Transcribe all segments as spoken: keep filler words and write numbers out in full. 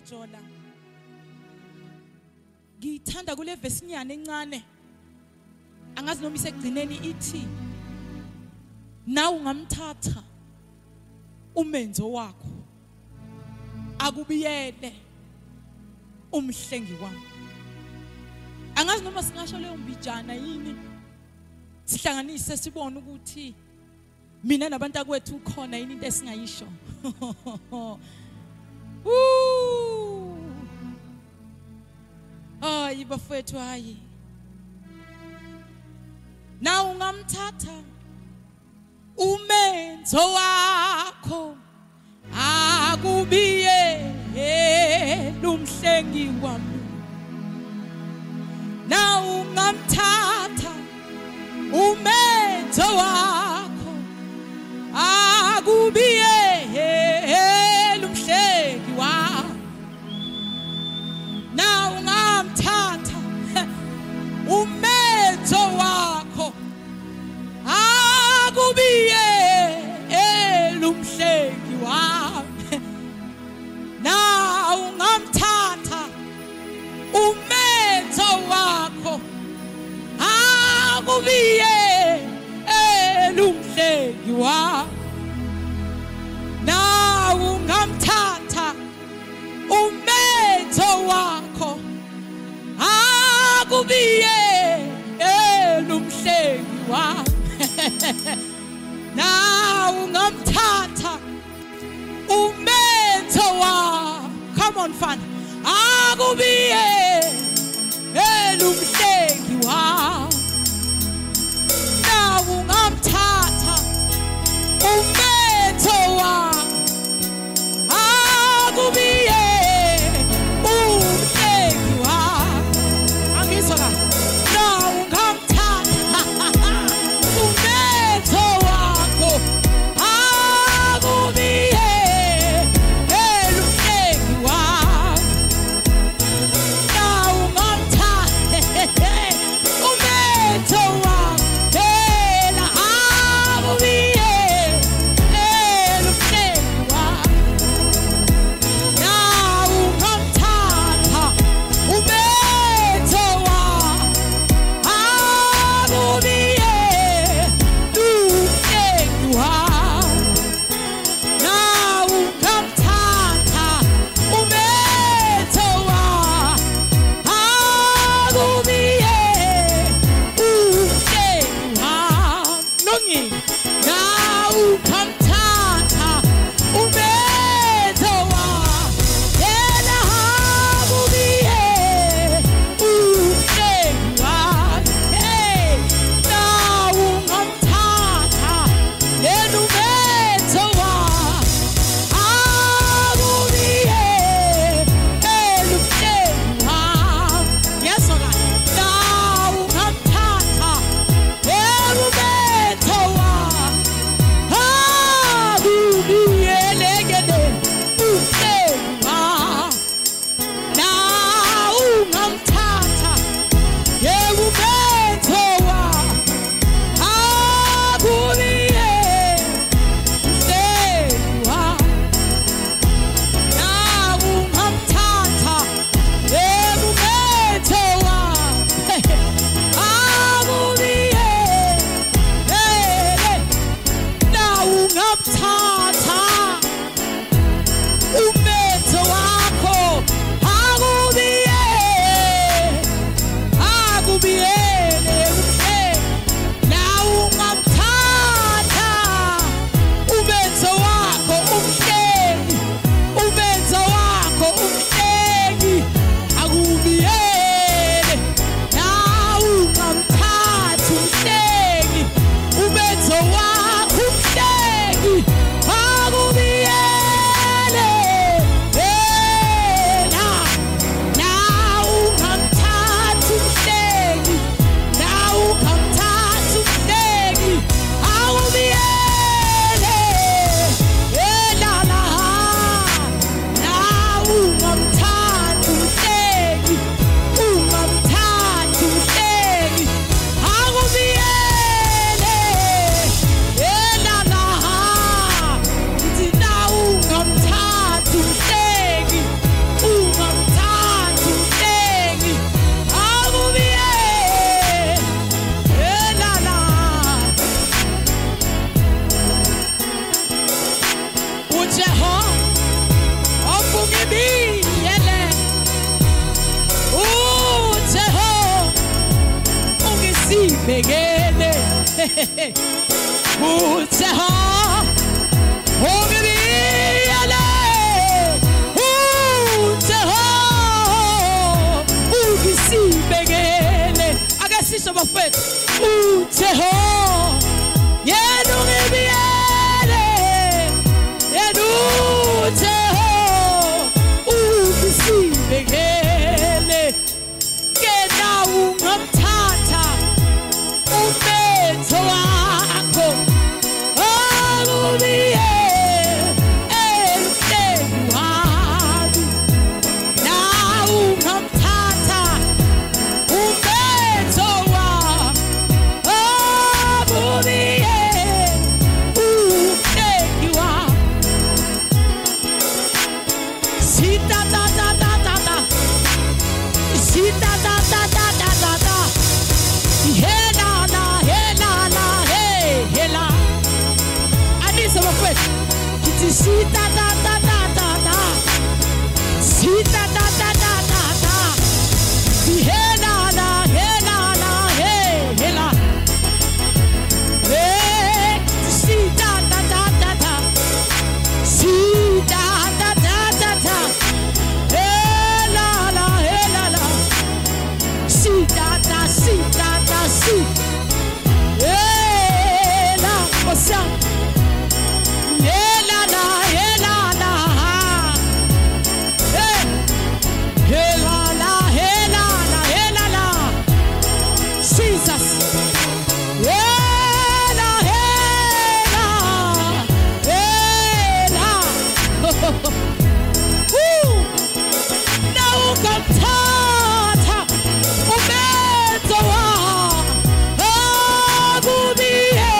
kaJola ngithanda kule verse inyane encane angazi noma isekugcineni ithi na ungamthatha umenzo wakho akubiyele umhlengi wami. Angazi noma singasho leyo mbijana yini sihlanganise sibone ukuthi mina nabantu akwethu khona yini into esingayisho. Woo! Ay bafethu hayi. Na ungamthatha umenzo wakho akubiye lumhlengi wami. Na ungamthatha umenzo wakho akubiye lumhlengi wami. Na ungamthatha umenzo wakho akubiye lumhlengi wami. Na ungamthatha umenzo wakho akubiye lumhlengi wami. Na ungamthatha umenzo wakho akubiye lumhlengi wami. Na ungamthatha umenzo wakho, come on fun, akubiye lumhlengi wami. Na ungamthatha umenzo wakho akubiye umhlengi wami. Angizwa kahle. Na ungamthatha umenzo wakho akubiye lumhlengi wami. begele uthe ho ungibiyele uthe ho ungisibekele ake sisho bafethu uthe ho yena ungibiyele yena uthe ho ungisibekele kena ungamthatha umpetho wakho akubiye emhleni wami na ungamthatha umpetho wakho akubiye umhleni wami sita ta ta ta ta ta sita ta ta ta ta ta ta hela la hela la hey hela anisa bafethu kithi sita ta ta ta ta ta sita ta ta ta ta ta hela la hela la hey hela hey sita ta ta ta ta sita ta ta ta ta hela la hela la sita ta sita ta si hela osa hela la hela la hey hela la hela la hela la Jesus hela hela hela Woo! Now come tata umeto wa agubiye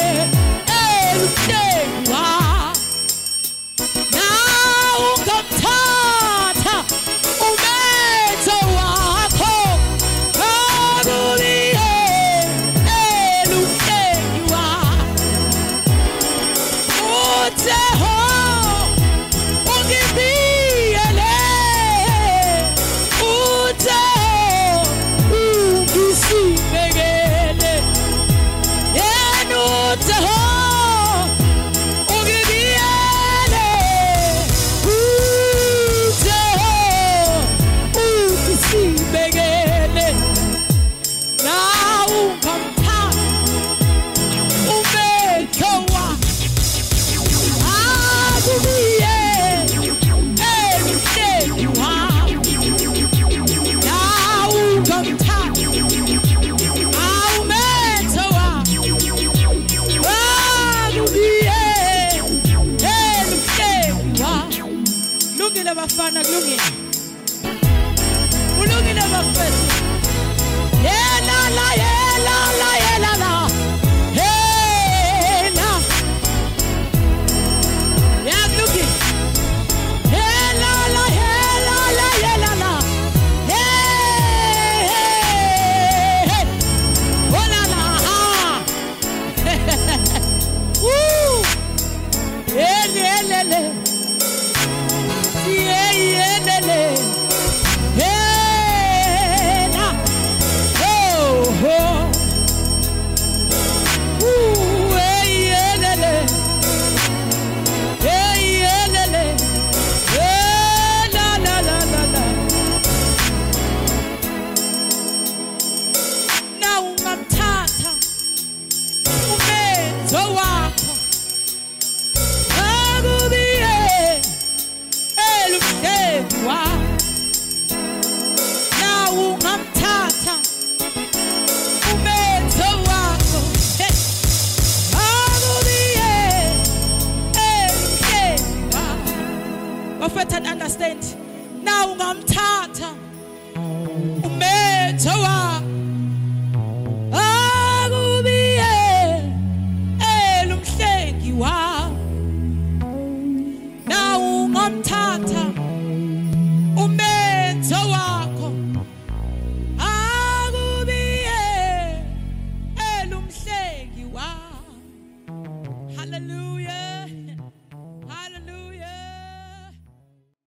eltewa now come tata umeto wakho agubiye eltewa uteho ungibiyele uteho ungisibekele yena uteho ungibiyele uteho ungisibekele na ungamthatha umpetho wakho akubiye emhleni wami na ungamthatha awumpetho wakho akubiye emhleni wami kulungile bafana kulungile kulungile bafethu yela la yela la yela la hela yakulungile hela la hela la yela la hey hey oh la la woo ele ele ele yeah ele ele hela oh oh woo ele ele hey ele ele la la la la la na ungamthatha umpetho wakho akubiye elumhleni wakho na ungamthatha umpetho wakho hey, akubiye elumhleni wakho bafethu understand na ungamthatha umpetho wakho